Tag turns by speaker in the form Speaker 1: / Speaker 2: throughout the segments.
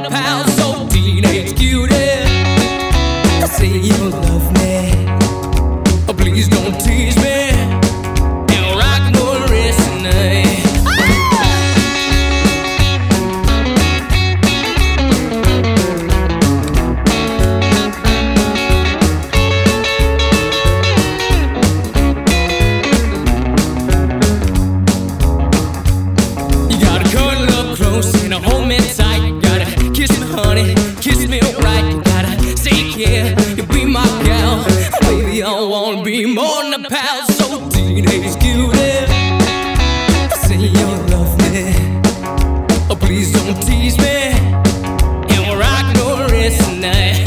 Speaker 1: than a pal, so teenage cutie. Say you love me, oh, please don't tease me, and rock no rest tonight. You gotta cuddle up close and hold me tight. You gotta kiss me, honey, kiss me right. You gotta take care, you be my gal. Baby, I wanna be more than a pal, so teenage cutie. Say you love me, oh, please don't tease me, and we'll rock no rest tonight.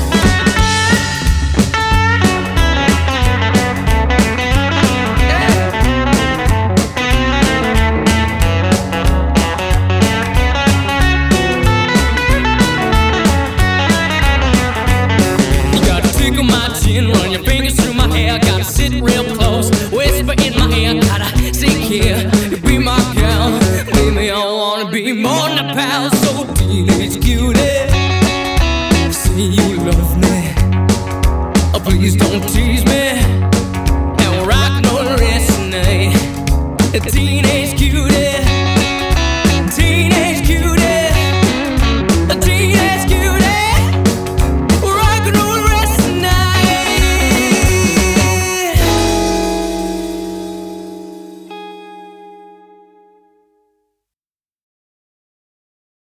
Speaker 1: Run your fingers through my hair, gotta sit real close, whisper in my ear, gotta take care, you be my gal. Baby, I wanna be more than a pal, so teenage cutie.